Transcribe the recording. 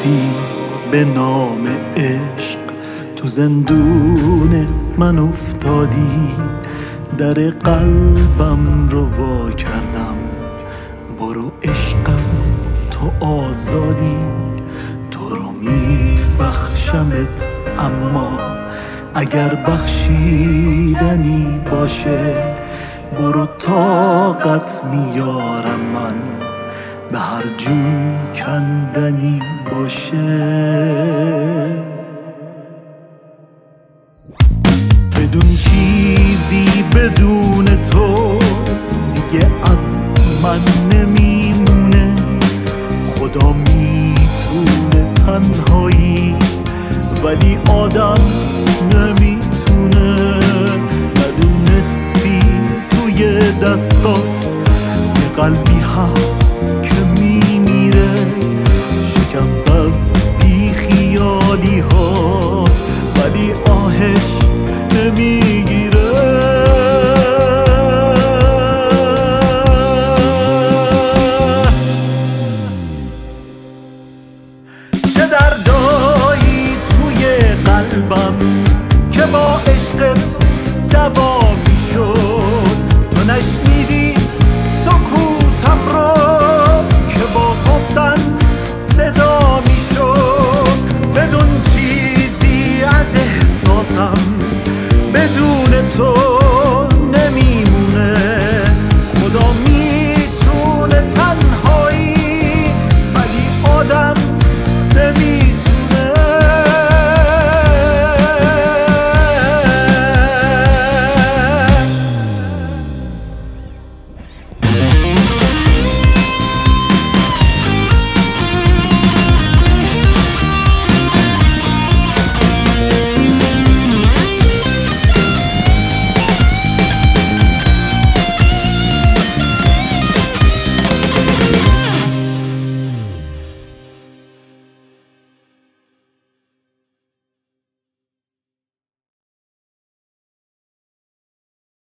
رفتی به نام عشق، تو زندون من افتادی، در قلبم رو وا کردم. برو عشقم تو آزادی، تو رو میبخشمت، اما اگر بخشیدنی باشه برو طاقت میارم من، به هر جون کندنی باشه. بدون چیزی بدون تو دیگه از من نمیمونه، خدا میتونه تنهایی ولی آدم نمیتونه. ندونستی توی دستات یه قلبی هست که میمیره، شکست از بیخیالی هات ولی آهش نمیگیره. چه دردایی توی قلبم که با عشقت دوا